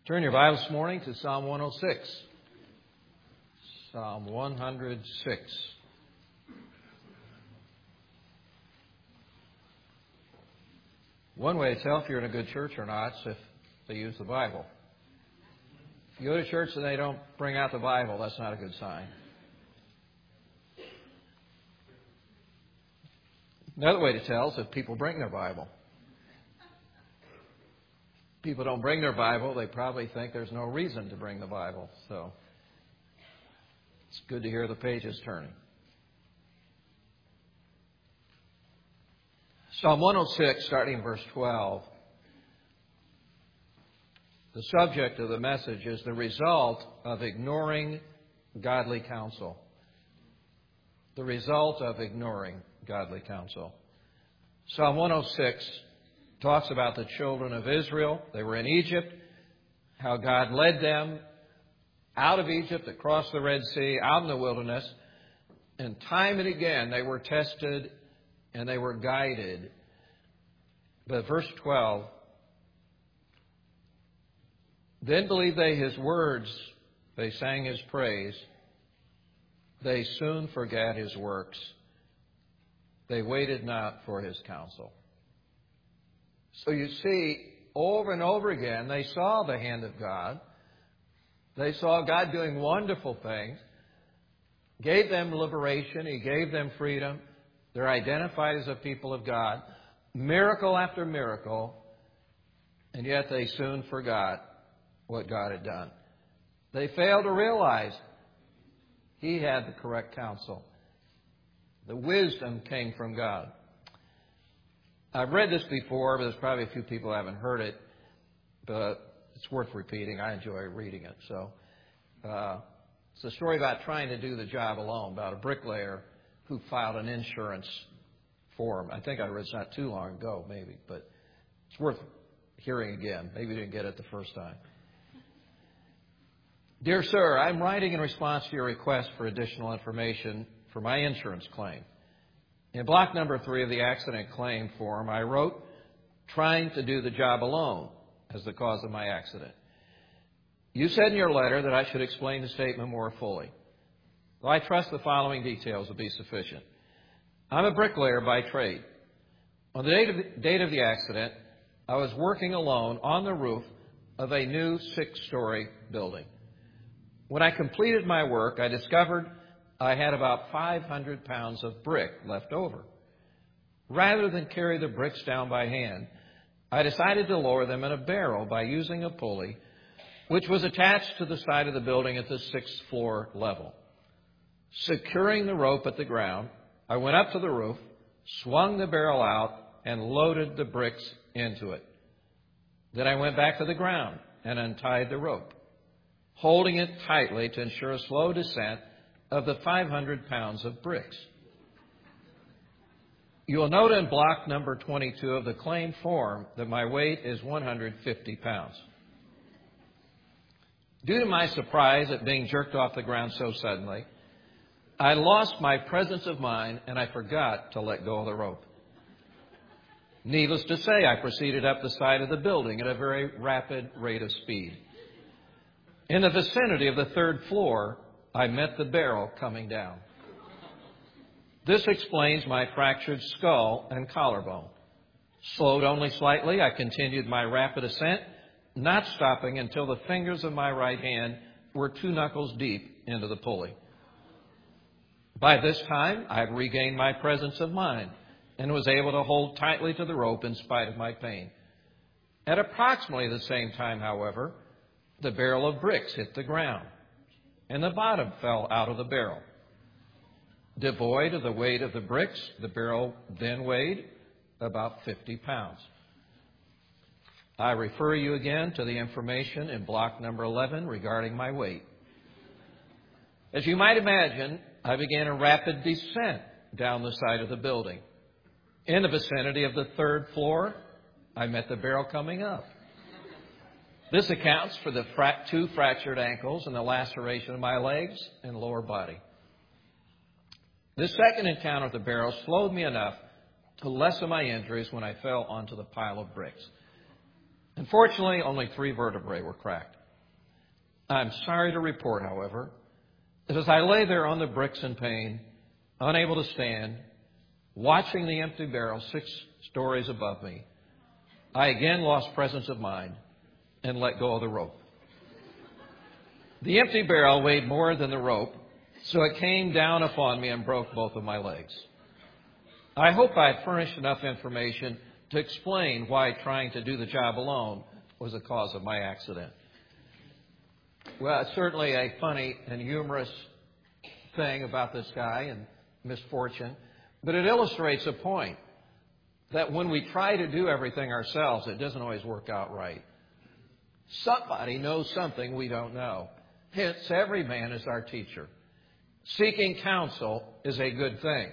Turn your Bible this morning to Psalm 106. Psalm 106. One way to tell if you're in a good church or not is if they use the Bible. If you go to church and they don't bring out the Bible, that's not a good sign. Another way to tell is if people bring their Bible. People don't bring their Bible, they probably think there's no reason to bring the Bible. So it's good to hear the pages turning. Psalm 106, starting in verse 12. The subject of the message is the result of ignoring godly counsel. The result of ignoring godly counsel. Psalm 106 talks about the children of Israel. They were in Egypt, how God led them out of Egypt, across the Red Sea, out in the wilderness. And time and again they were tested and they were guided. But verse 12, then believed they his words, they sang his praise. They soon forgot his works. They waited not for his counsel. So you see, over and over again, they saw the hand of God. They saw God doing wonderful things. Gave them liberation. He gave them freedom. They're identified as a people of God. Miracle after miracle. And yet they soon forgot what God had done. They failed to realize He had the correct counsel. The wisdom came from God. I've read this before, but there's probably a few people who haven't heard it. But it's worth repeating. I enjoy reading it. So it's a story about trying to do the job alone, about a bricklayer who filed an insurance form. I think I read this not too long ago, maybe. But it's worth hearing again. Maybe you didn't get it the first time. Dear Sir, I'm writing in response to your request for additional information for my insurance claim. In block number 3 of the accident claim form, I wrote, trying to do the job alone as the cause of my accident. You said in your letter that I should explain the statement more fully. Well, I trust the following details will be sufficient. I'm a bricklayer by trade. On the date of the accident, I was working alone on the roof of a new 6-story building. When I completed my work, I discovered I had about 500 pounds of brick left over. Rather than carry the bricks down by hand, I decided to lower them in a barrel by using a pulley, which was attached to the side of the building at the 6th floor level. Securing the rope at the ground, I went up to the roof, swung the barrel out, and loaded the bricks into it. Then I went back to the ground and untied the rope, holding it tightly to ensure a slow descent of the 500 pounds of bricks. You will note in block number 22 of the claim form that my weight is 150 pounds. Due to my surprise at being jerked off the ground so suddenly, I lost my presence of mind and I forgot to let go of the rope. Needless to say, I proceeded up the side of the building at a very rapid rate of speed. In the vicinity of the 3rd floor, I met the barrel coming down. This explains my fractured skull and collarbone. Slowed only slightly, I continued my rapid ascent, not stopping until the fingers of my right hand were 2 knuckles deep into the pulley. By this time, I had regained my presence of mind and was able to hold tightly to the rope in spite of my pain. At approximately the same time, however, the barrel of bricks hit the ground, and the bottom fell out of the barrel. Devoid of the weight of the bricks, the barrel then weighed about 50 pounds. I refer you again to the information in block number 11 regarding my weight. As you might imagine, I began a rapid descent down the side of the building. In the vicinity of the 3rd floor, I met the barrel coming up. This accounts for the 2 fractured ankles and the laceration of my legs and lower body. This second encounter with the barrel slowed me enough to lessen my injuries when I fell onto the pile of bricks. Unfortunately, only 3 vertebrae were cracked. I'm sorry to report, however, that as I lay there on the bricks in pain, unable to stand, watching the empty barrel 6 stories above me, I again lost presence of mind and let go of the rope. The empty barrel weighed more than the rope, so it came down upon me and broke both of my legs. I hope I furnished enough information to explain why trying to do the job alone was the cause of my accident. Well, it's certainly a funny and humorous thing about this guy and misfortune, but it illustrates a point that when we try to do everything ourselves, it doesn't always work out right. Somebody knows something we don't know. Hence, every man is our teacher. Seeking counsel is a good thing.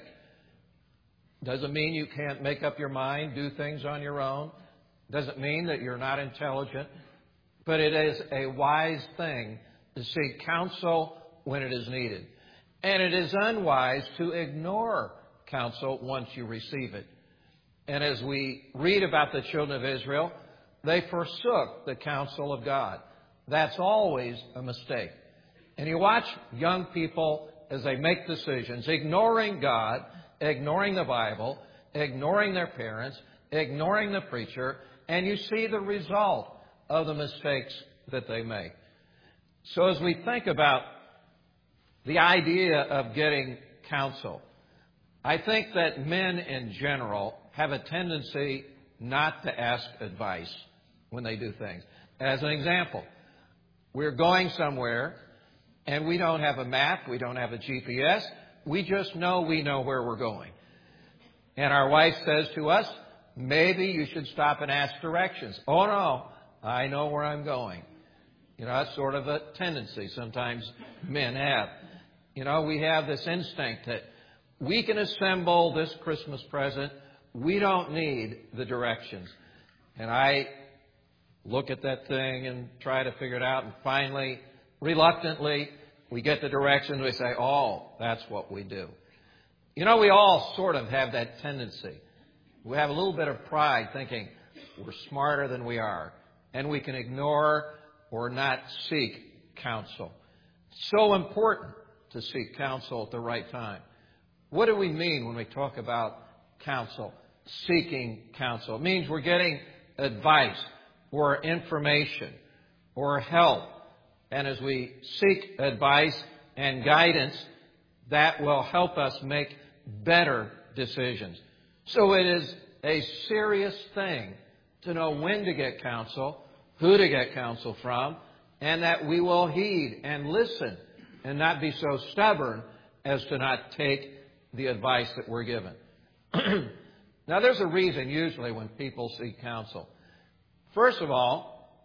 Doesn't mean you can't make up your mind, do things on your own. Doesn't mean that you're not intelligent. But it is a wise thing to seek counsel when it is needed. And it is unwise to ignore counsel once you receive it. And as we read about the children of Israel, they forsook the counsel of God. That's always a mistake. And you watch young people as they make decisions, ignoring God, ignoring the Bible, ignoring their parents, ignoring the preacher, and you see the result of the mistakes that they make. So as we think about the idea of getting counsel, I think that men in general have a tendency not to ask advice when they do things. As an example, we're going somewhere and we don't have a map, we don't have a GPS, we just know we know where we're going. And our wife says to us, maybe you should stop and ask directions. Oh no, I know where I'm going. You know, that's sort of a tendency sometimes men have. You know, we have this instinct that we can assemble this Christmas present. We don't need the directions. And I look at that thing and try to figure it out. And finally, reluctantly, we get the directions. We say, oh, that's what we do. You know, we all sort of have that tendency. We have a little bit of pride thinking we're smarter than we are. And we can ignore or not seek counsel. So important to seek counsel at the right time. What do we mean when we talk about counsel? Seeking counsel. It means we're getting advice or information or help. And as we seek advice and guidance, that will help us make better decisions. So it is a serious thing to know when to get counsel, who to get counsel from, and that we will heed and listen and not be so stubborn as to not take the advice that we're given. Now, there's a reason usually when people seek counsel. First of all,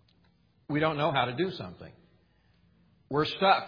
we don't know how to do something. We're stuck.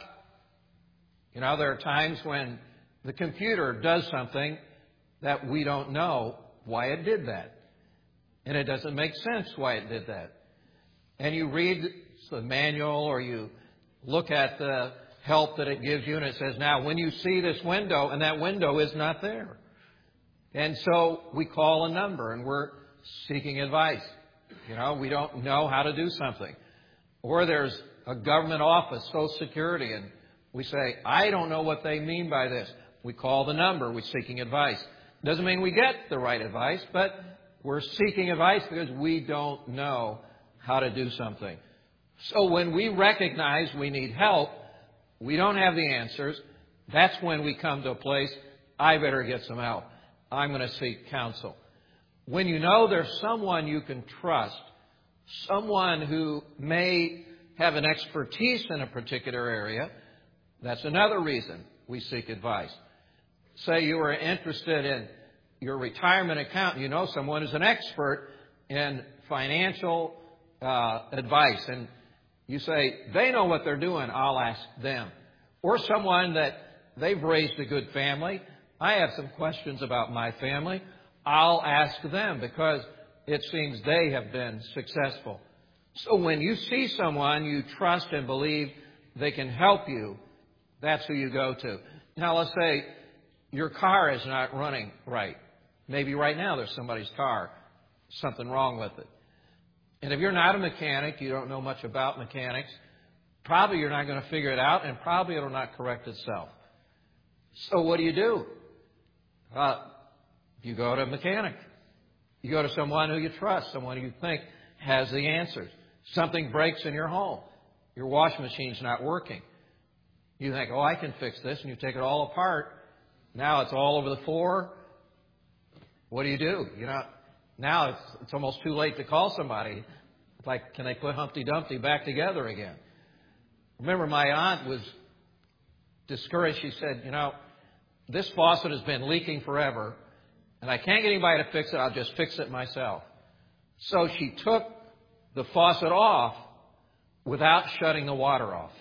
You know, there are times when the computer does something that we don't know why it did that. And it doesn't make sense why it did that. And you read the manual or you look at the help that it gives you and it says, now, when you see this window, and that window is not there. And so we call a number and we're seeking advice. You know, we don't know how to do something. Or there's a government office, Social Security, and we say, I don't know what they mean by this. We call the number. We're seeking advice. Doesn't mean we get the right advice, but we're seeking advice because we don't know how to do something. So when we recognize we need help, we don't have the answers, that's when we come to a place, I better get some help. I'm going to seek counsel. When you know there's someone you can trust, someone who may have an expertise in a particular area, that's another reason we seek advice. Say you are interested in your retirement account, you know someone who's an expert in financial advice, and you say, they know what they're doing, I'll ask them. Or someone that they've raised a good family, I have some questions about my family, I'll ask them because it seems they have been successful. So when you see someone you trust and believe they can help you, that's who you go to. Now let's say your car is not running right. Maybe right now there's somebody's car, something wrong with it. And if you're not a mechanic, you don't know much about mechanics, probably you're not going to figure it out, and probably it'll not correct itself. So what do? You go to a mechanic. You go to someone who you trust, someone who you think has the answers. Something breaks in your home. Your washing machine's not working. You think, oh, I can fix this, and you take it all apart. Now it's all over the floor. What do? Now it's almost too late to call somebody. It's like, can they put Humpty Dumpty back together again? Remember, my aunt was discouraged. She said, this faucet has been leaking forever, and I can't get anybody to fix it. I'll just fix it myself. So she took the faucet off without shutting the water off.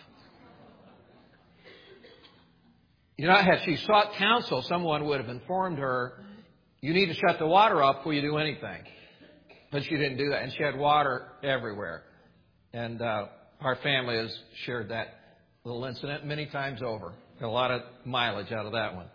Had she sought counsel, someone would have informed her, you need to shut the water off before you do anything. But she didn't do that, and she had water everywhere. And our family has shared that little incident many times over. Got a lot of mileage out of that one.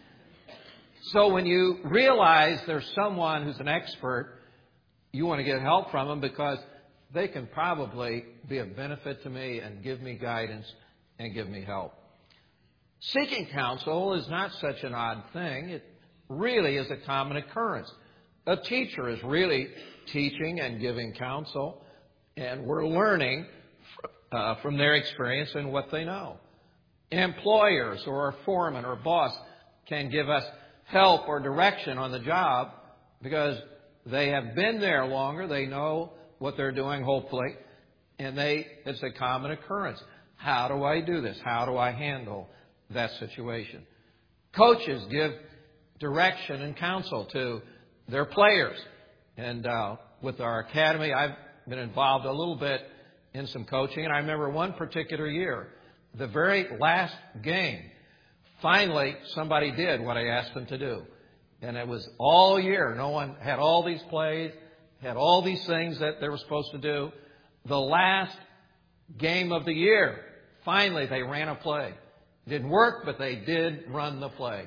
So when you realize there's someone who's an expert, you want to get help from them because they can probably be of benefit to me and give me guidance and give me help. Seeking counsel is not such an odd thing. It really is a common occurrence. A teacher is really teaching and giving counsel, and we're learning from their experience and what they know. Employers or a foreman or boss can give us help or direction on the job because they have been there longer. They know what they're doing, hopefully, and it's a common occurrence. How do I do this? How do I handle that situation? Coaches give direction and counsel to their players. And with our academy, I've been involved a little bit in some coaching. And I remember one particular year, the very last game, finally somebody did what I asked them to do. And it was all year. No one had all these plays, had all these things that they were supposed to do. The last game of the year, finally they ran a play. It didn't work, but they did run the play.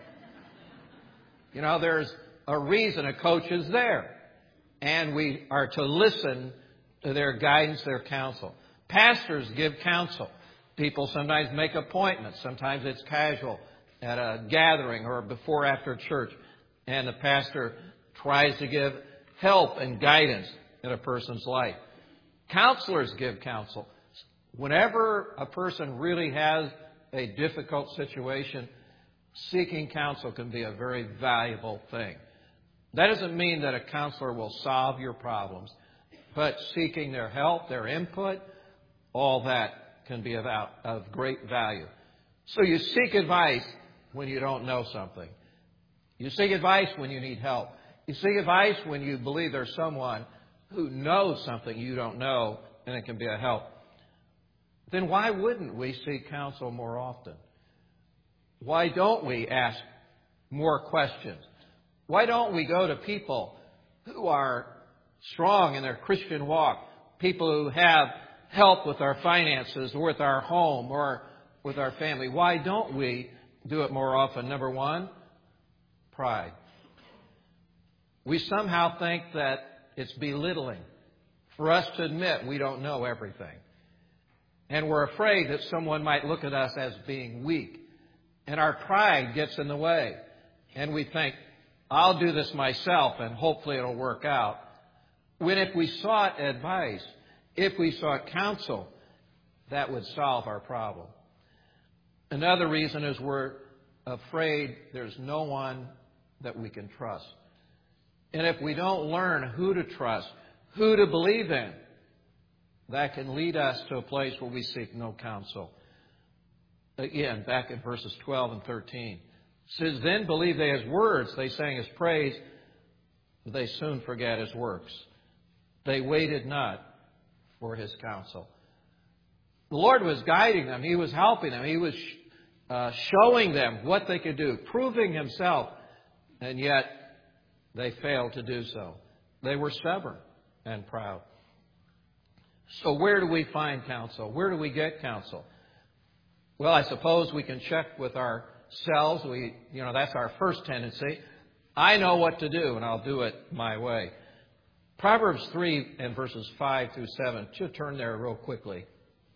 There's a reason a coach is there. And we are to listen to their guidance, their counsel. Pastors give counsel. People sometimes make appointments. Sometimes it's casual at a gathering or before after church. And the pastor tries to give help and guidance in a person's life. Counselors give counsel. Whenever a person really has a difficult situation, seeking counsel can be a very valuable thing. That doesn't mean that a counselor will solve your problems, but seeking their help, their input, all that can be of great value. So you seek advice when you don't know something. You seek advice when you need help. You seek advice when you believe there's someone who knows something you don't know, and it can be a help. Then why wouldn't we seek counsel more often? Why don't we ask more questions? Why don't we go to people who are strong in their Christian walk, people who have help with our finances, or with our home, or with our family? Why don't we do it more often? Number one, pride. We somehow think that it's belittling for us to admit we don't know everything. And we're afraid that someone might look at us as being weak. And our pride gets in the way. And we think, I'll do this myself and hopefully it'll work out. When if we sought advice, if we sought counsel, that would solve our problem. Another reason is we're afraid there's no one that we can trust. And if we don't learn who to trust, who to believe in, that can lead us to a place where we seek no counsel. Again, back in verses 12 and 13. It says, then believe they his words, they sang his praise, but they soon forget his works. They waited not for his counsel. The Lord was guiding them. He was helping them. He was showing them what they could do, proving himself, and yet they failed to do so. They were stubborn and proud. So where do we find counsel? Where do we get counsel? Well, I suppose we can check with ourselves. That's our first tendency. I know what to do, and I'll do it my way. Proverbs 3 and verses 5 through 7. Just turn there real quickly.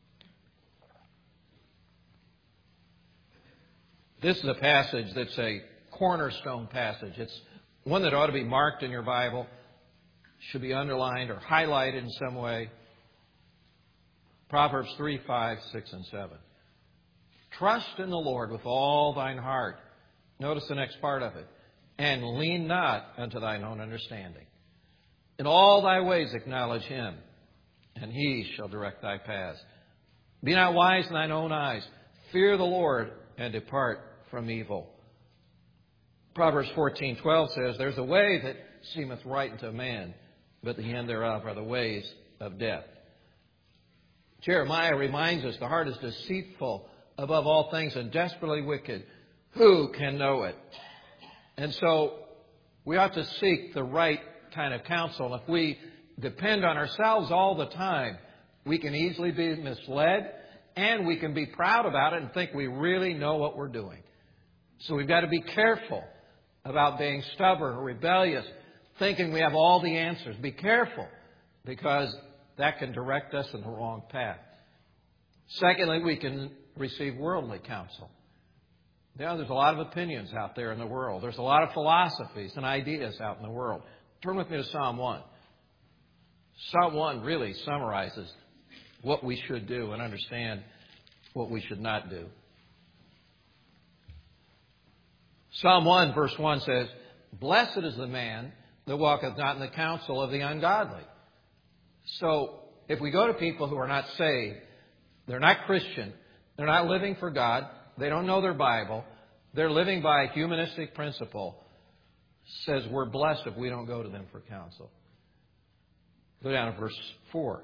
This is a passage that's a cornerstone passage. It's one that ought to be marked in your Bible, should be underlined or highlighted in some way. Proverbs 3, 5, 6, and 7. Trust in the Lord with all thine heart. Notice the next part of it. And lean not unto thine own understanding. In all thy ways acknowledge Him, and He shall direct thy paths. Be not wise in thine own eyes. Fear the Lord, and depart from evil. Proverbs 14:12 says, There's a way that seemeth right unto man, but the end thereof are the ways of death. Jeremiah reminds us the heart is deceitful above all things and desperately wicked. Who can know it? And so we ought to seek the right kind of counsel. If we depend on ourselves all the time, we can easily be misled, and we can be proud about it and think we really know what we're doing. So we've got to be careful about being stubborn or rebellious, thinking we have all the answers. Be careful, because that can direct us in the wrong path. Secondly, we can receive worldly counsel. There's a lot of opinions out there in the world. There's a lot of philosophies and ideas out in the world. Turn with me to Psalm 1. Psalm 1 really summarizes what we should do and understand what we should not do. Psalm 1 verse 1 says, Blessed is the man that walketh not in the counsel of the ungodly. So if we go to people who are not saved, they're not Christian, they're not living for God, they don't know their Bible, they're living by a humanistic principle, says we're blessed if we don't go to them for counsel. Go down to verse 4.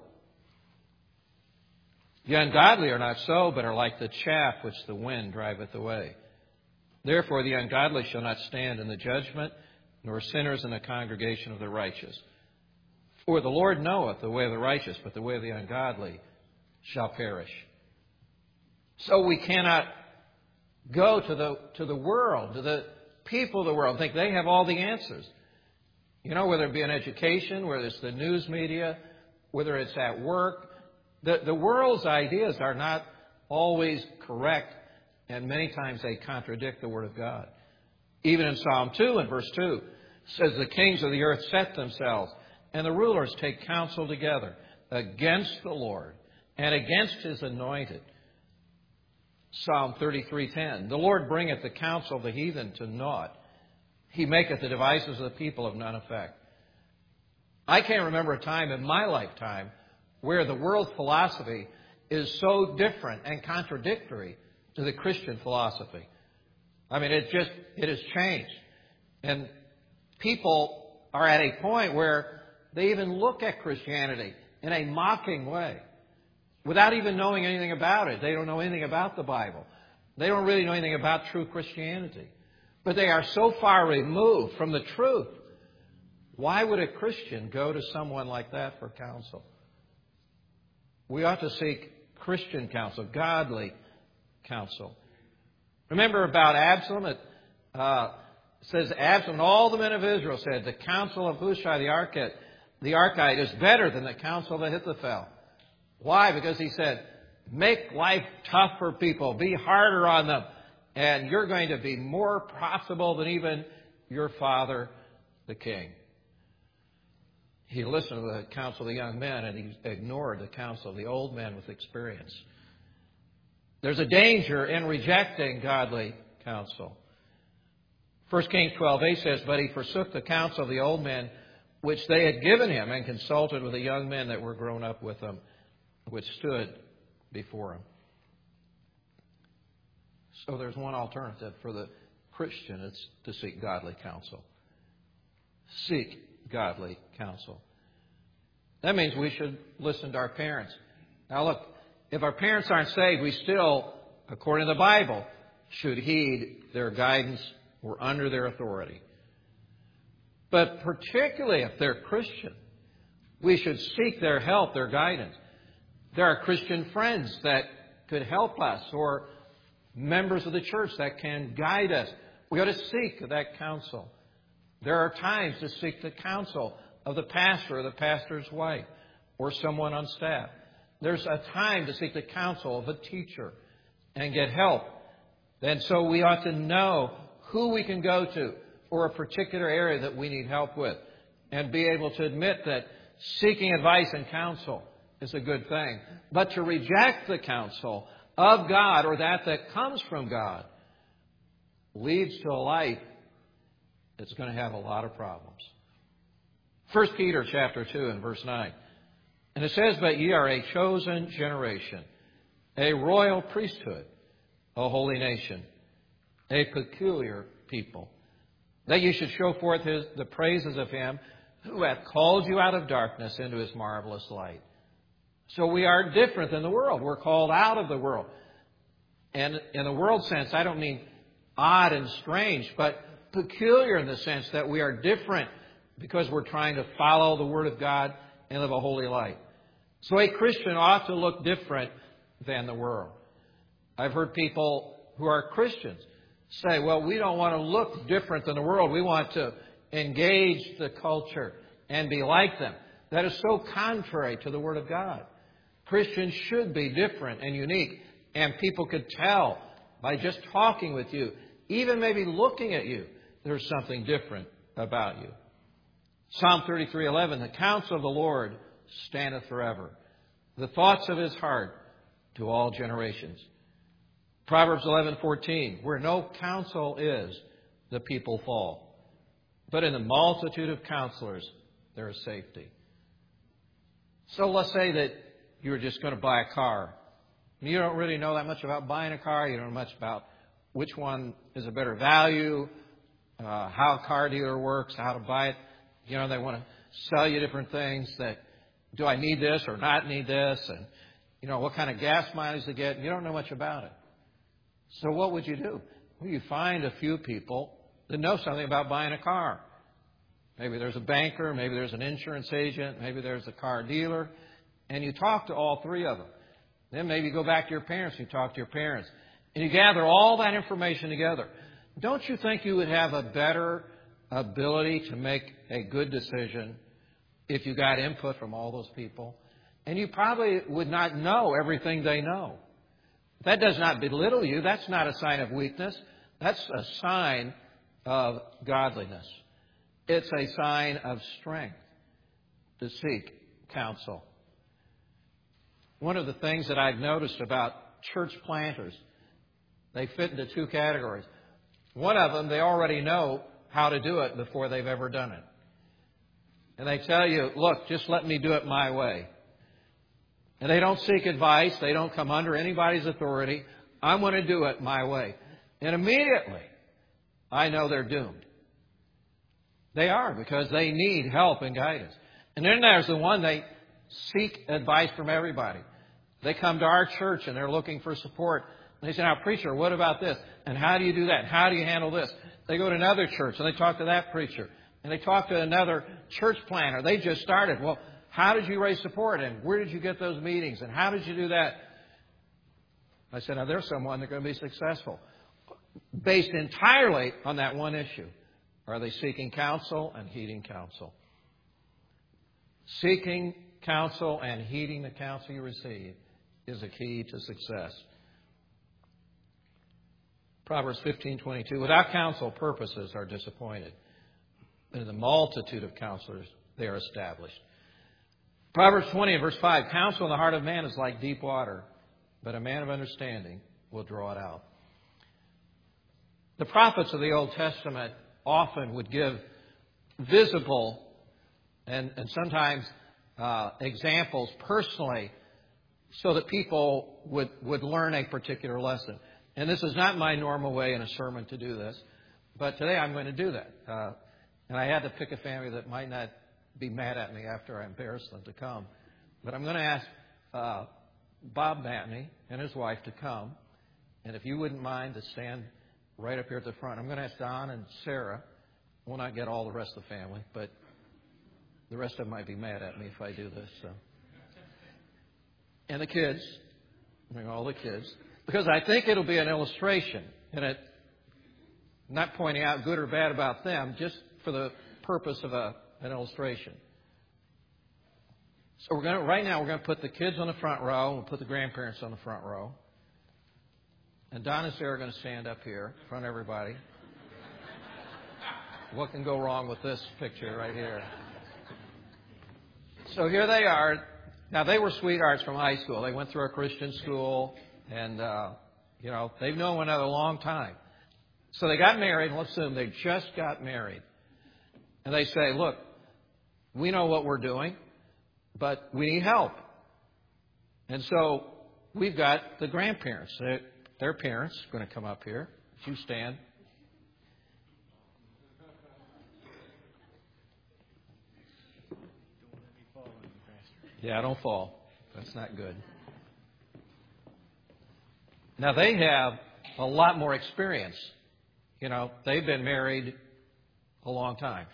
The ungodly are not so, but are like the chaff which the wind driveth away. Therefore the ungodly shall not stand in the judgment, nor sinners in the congregation of the righteous. For the Lord knoweth the way of the righteous, but the way of the ungodly shall perish. So we cannot go to the world, to the people of the world, and think they have all the answers. You know, whether it be in education, whether it's the news media, whether it's at work, the world's ideas are not always correct, and many times they contradict the Word of God. Even in Psalm 2 and verse 2, it says, The kings of the earth set themselves, and the rulers take counsel together against the Lord and against His anointed. Psalm 33:10, The Lord bringeth the counsel of the heathen to naught. He maketh the devices of the people of none effect. I can't remember a time in my lifetime where the world philosophy is so different and contradictory to the Christian philosophy. I mean, it has changed. And people are at a point where they even look at Christianity in a mocking way without even knowing anything about it. They don't know anything about the Bible. They don't really know anything about true Christianity. But they are so far removed from the truth. Why would a Christian go to someone like that for counsel? We ought to seek Christian counsel, godly counsel. Remember about Absalom? It says Absalom and all the men of Israel said, The counsel of Hushai the Archite is better than the counsel of Ahithophel. Why? Because he said, make life tough for people. Be harder on them. And you're going to be more profitable than even your father, the king. He listened to the counsel of the young men, and he ignored the counsel of the old men with experience. There's a danger in rejecting godly counsel. 1 Kings 12:8 says, But he forsook the counsel of the old men, which they had given him, and consulted with the young men that were grown up with him, which stood before him. So there's one alternative for the Christian. It's to seek godly counsel. Seek godly counsel. That means we should listen to our parents. Now look, if our parents aren't saved, we still, according to the Bible, should heed their guidance. We're under their authority. But particularly if they're Christian, we should seek their help, their guidance. There are Christian friends that could help us, or members of the church that can guide us. We ought to seek that counsel. There are times to seek the counsel of the pastor or the pastor's wife or someone on staff. There's a time to seek the counsel of a teacher and get help. And so we ought to know who we can go to for a particular area that we need help with and be able to admit that seeking advice and counsel is a good thing. But to reject the counsel of God or that comes from God leads to a life that's going to have a lot of problems. 1 Peter chapter 2 and verse 9. And it says, "But ye are a chosen generation, a royal priesthood, a holy nation, a peculiar people, that ye should show forth the praises of Him who hath called you out of darkness into His marvelous light." So we are different than the world. We're called out of the world. And in the world sense, I don't mean odd and strange, but peculiar in the sense that we are different because we're trying to follow the Word of God and live a holy life. So a Christian ought to look different than the world. I've heard people who are Christians say, well, we don't want to look different than the world. We want to engage the culture and be like them. That is so contrary to the Word of God. Christians should be different and unique, and people could tell by just talking with you, even maybe looking at you, there's something different about you. Psalm 33:11, "The counsel of the Lord standeth forever, the thoughts of His heart to all generations." Proverbs 11:14, "Where no counsel is, the people fall. But in the multitude of counselors, there is safety." So let's say that you're just going to buy a car. You don't really know that much about buying a car. You don't know much about which one is a better value, how a car dealer works, how to buy it. You know, they want to sell you different things that, do I need this or not need this? And, you know, what kind of gas mileage to get. You don't know much about it. So what would you do? Well, you find a few people that know something about buying a car. Maybe there's a banker, maybe there's an insurance agent, maybe there's a car dealer, and you talk to all three of them. Then maybe you go back to your parents, you talk to your parents, and you gather all that information together. Don't you think you would have a better ability to make a good decision if you got input from all those people? And you probably would not know everything they know. That does not belittle you. That's not a sign of weakness. That's a sign of godliness. It's a sign of strength to seek counsel. One of the things that I've noticed about church planters, they fit into two categories. One of them, they already know how to do it before they've ever done it. And they tell you, look, just let me do it my way. And they don't seek advice. They don't come under anybody's authority. I'm going to do it my way. And immediately, I know they're doomed. They are, because they need help and guidance. And then there's the one, they seek advice from everybody. They come to our church and they're looking for support. And they say, now, preacher, what about this? And how do you do that? And how do you handle this? They go to another church and they talk to that preacher. And they talk to another church planter. They just started. Well, how did you raise support? And where did you get those meetings? And how did you do that? I said, now, there's someone that's going to be successful. Based entirely on that one issue. Are they seeking counsel and heeding counsel? Seeking counsel and heeding the counsel you receive is a key to success. Proverbs 15:22, without counsel, purposes are disappointed. But in the multitude of counselors, they are established. Proverbs 20 and verse 5, counsel in the heart of man is like deep water, but a man of understanding will draw it out. The prophets of the Old Testament often would give visible and sometimes examples personally so that people would learn a particular lesson. And this is not my normal way in a sermon to do this, but today I'm going to do that. And I had to pick a family that might not be mad at me after I embarrass them to come. But I'm going to ask Bob Matney and his wife to come. And if you wouldn't mind to stand right up here at the front. I'm going to ask Don and Sarah. We'll not get all the rest of the family, but the rest of them might be mad at me if I do this. So. And the kids. Bring all the kids. Because I think it'll be an illustration. And it, not pointing out good or bad about them, just for the purpose of an illustration. So right now we're going to put the kids on the front row. We'll put the grandparents on the front row. And Don and Sarah are going to stand up here in front of everybody. What can go wrong with this picture right here? So here they are. Now, they were sweethearts from high school. They went through a Christian school, and, they've known one another a long time. So they got married, and let's assume they just got married. And they say, look, we know what we're doing, but we need help. And so we've got the grandparents. Their parents are going to come up here. If you stand. Yeah, don't fall. That's not good. Now, they have a lot more experience. They've been married a long time.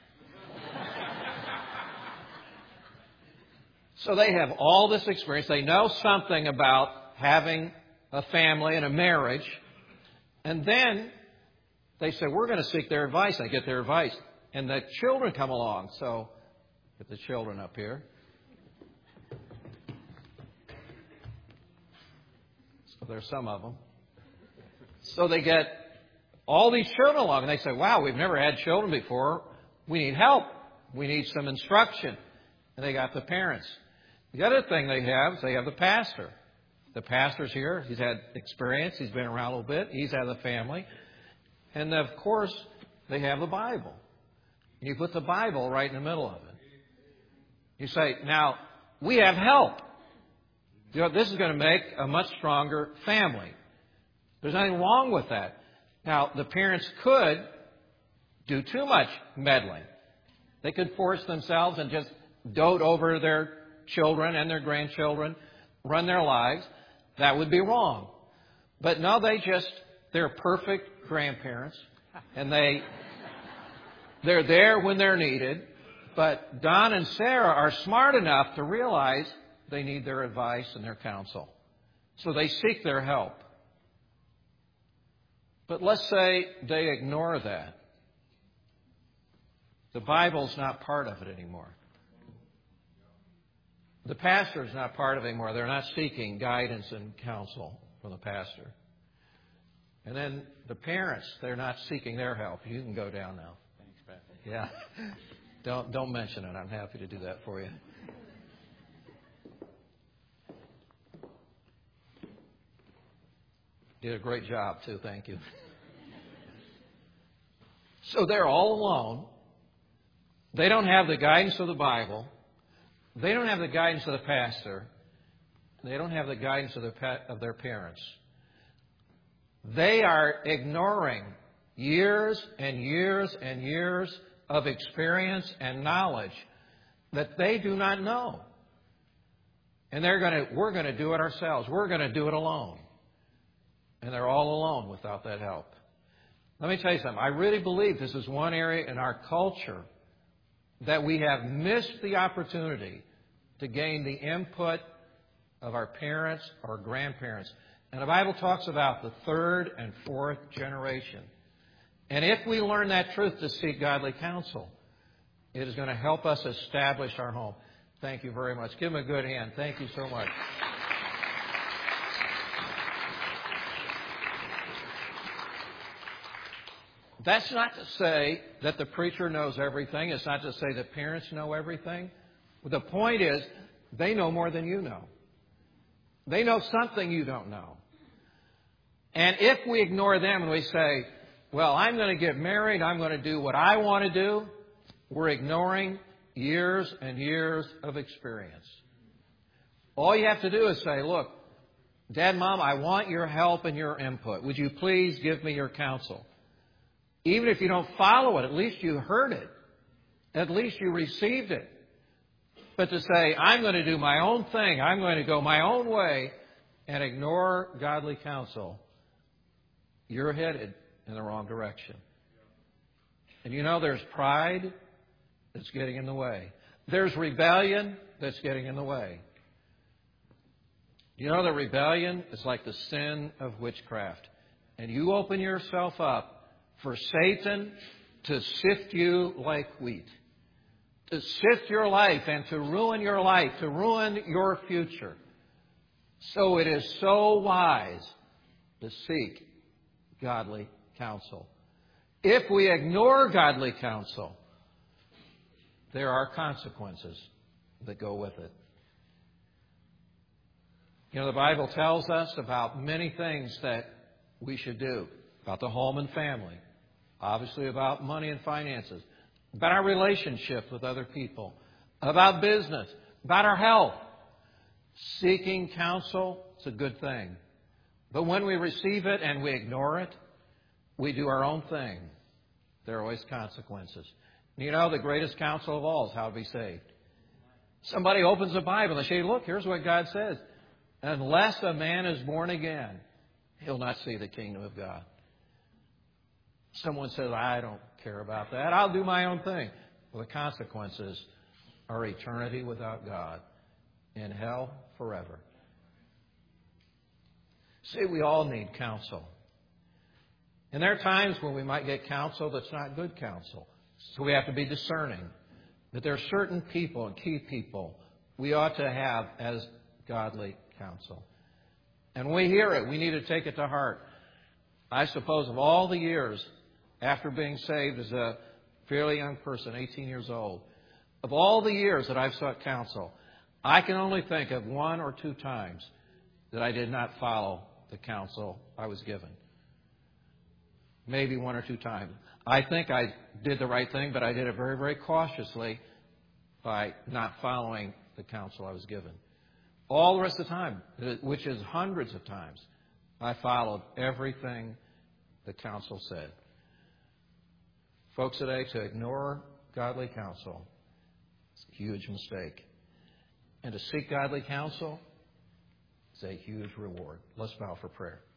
So they have all this experience. They know something about having a family and a marriage. And then they say, we're going to seek their advice. They get their advice. And the children come along. So get the children up here. So there's some of them. So they get all these children along. And they say, wow, we've never had children before. We need help. We need some instruction. And they got the parents. The other thing they have is they have the pastor. The pastor's here. He's had experience. He's been around a little bit. He's had the family. And, of course, they have the Bible. And you put the Bible right in the middle of it. You say, now, we have help. This is going to make a much stronger family. There's nothing wrong with that. Now, the parents could do too much meddling. They could force themselves and just dote over their children and their grandchildren, run their lives. That would be wrong. But no, they're perfect grandparents, and they're there when they're needed. But Don and Sarah are smart enough to realize they need their advice and their counsel. So they seek their help. But let's say they ignore that. The Bible's not part of it anymore. The pastor is not part of it anymore. They're not seeking guidance and counsel from the pastor. And then the parents, they're not seeking their help. You can go down now. Thanks, Pastor. Yeah. Don't mention it. I'm happy to do that for you. Did a great job, too. Thank you. So they're all alone. They don't have the guidance of the Bible. They don't have the guidance of the pastor. They don't have the guidance of their parents. They are ignoring years and years and years of experience and knowledge that they do not know. And we're going to do it ourselves. We're going to do it alone. And they're all alone without that help. Let me tell you something. I really believe this is one area in our culture that we have missed the opportunity to gain the input of our parents or grandparents. And the Bible talks about the third and fourth generation. And if we learn that truth to seek godly counsel, it is going to help us establish our home. Thank you very much. Give them a good hand. Thank you so much. That's not to say that the preacher knows everything. It's not to say that parents know everything. The point is, they know more than you know. They know something you don't know. And if we ignore them and we say, well, I'm going to get married, I'm going to do what I want to do, we're ignoring years and years of experience. All you have to do is say, look, Dad, Mom, I want your help and your input. Would you please give me your counsel? Even if you don't follow it, at least you heard it. At least you received it. But to say, I'm going to do my own thing, I'm going to go my own way, and ignore godly counsel, you're headed in the wrong direction. And there's pride that's getting in the way. There's rebellion that's getting in the way. That rebellion is like the sin of witchcraft. And you open yourself up for Satan to sift you like wheat, to sift your life and to ruin your life, to ruin your future. So it is so wise to seek godly counsel. If we ignore godly counsel, there are consequences that go with it. You know, the Bible tells us about many things that we should do. About the home and family. Obviously about money and finances. About our relationship with other people. About business. About our health. Seeking counsel is a good thing. But when we receive it and we ignore it, we do our own thing. There are always consequences. You know, the greatest counsel of all is how to be saved. Somebody opens the Bible and they say, look, here's what God says. Unless a man is born again, he'll not see the kingdom of God. Someone says, I don't care about that. I'll do my own thing. Well, the consequences are eternity without God in hell forever. See, we all need counsel. And there are times when we might get counsel that's not good counsel. So we have to be discerning that there are certain people and key people we ought to have as godly counsel. And when we hear it, we need to take it to heart. I suppose of all the years after being saved as a fairly young person, 18 years old, of all the years that I've sought counsel, I can only think of 1 or 2 times that I did not follow the counsel I was given. Maybe 1 or 2 times. I think I did the right thing, but I did it very, very cautiously by not following the counsel I was given. All the rest of the time, which is hundreds of times, I followed everything the counsel said. Folks, today, to ignore godly counsel is a huge mistake. And to seek godly counsel is a huge reward. Let's bow for prayer.